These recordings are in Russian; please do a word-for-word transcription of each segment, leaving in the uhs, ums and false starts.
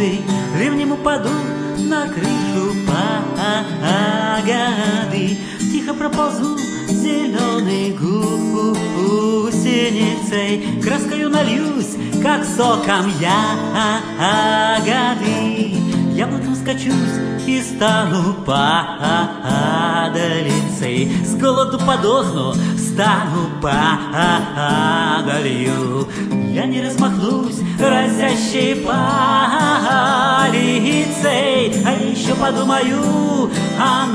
устрицы ливнем упадут на крышу погоды. Тихо проползу зеленой гусеницей, краскою нальюсь, как соком ягоды. Яблоком скачусь и стану падалицей, с голоду подохну, стану падалью. Я не размахнусь разящей палицей, а еще подумаю о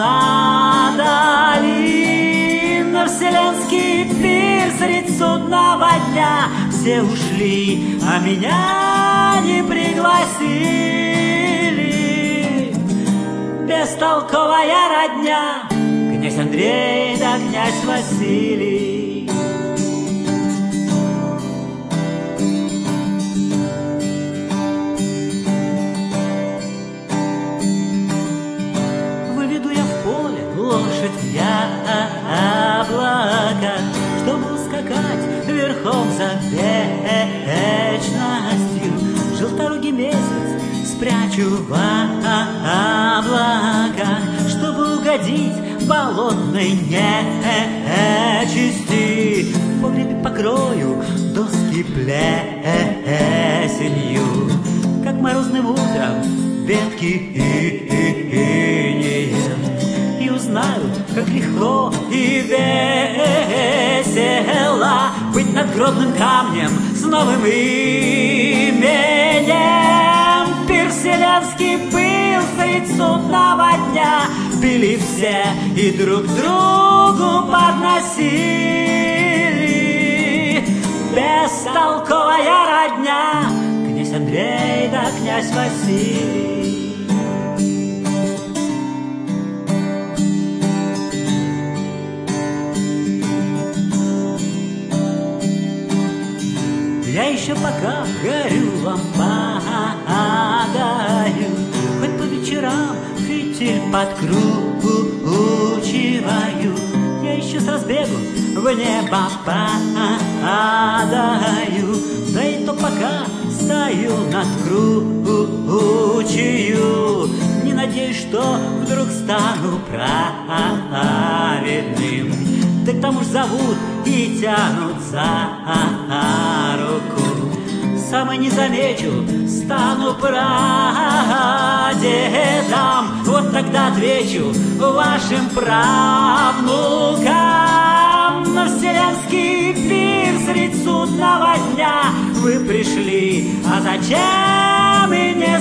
надали. На вселенский пир средь судного дня все ушли, а меня не пригласили. Бестолковая родня, князь Андрей да князь Василий. Выведу я в поле лошадь в яблоко, чтобы ускакать верхом за вечностью. Желторогий месяц спрячу в облаках, чтобы угодить болотной нечисти. В погребе покрою доски плесенью, как морозным утром ветки инеем, и узнают, как легко и весело быть над гробным камнем с новым именем. Пир вселенский был средь судного дня, пили все и друг другу подносили. Бестолковая родня, князь Андрей да князь Василий. Я еще пока горю лампадою, хоть по вечерам фитиль подкручиваю. Я еще с разбегу в небо падаю, да и то пока стою над кручью. Не надеюсь, что вдруг стану праведным, да к тому ж зовут и тянут за руку. Сам и не замечу, стану прадедом, вот тогда отвечу вашим правнукам. На вселенский пир средь судного дня вы пришли, а зачем и не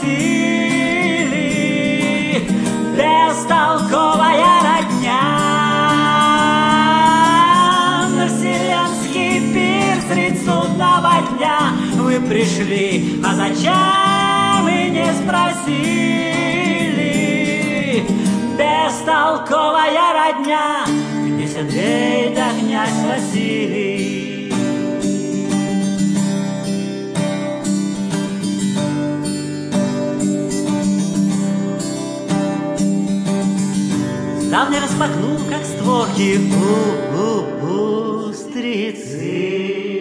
спросили. Бестолковая родня, на вселенский пир средь судного дня вы пришли, а зачем и не спросили. Бестолковая родня, князь Андрей да князь Василий. Ставни распахну, как створки у устрицы.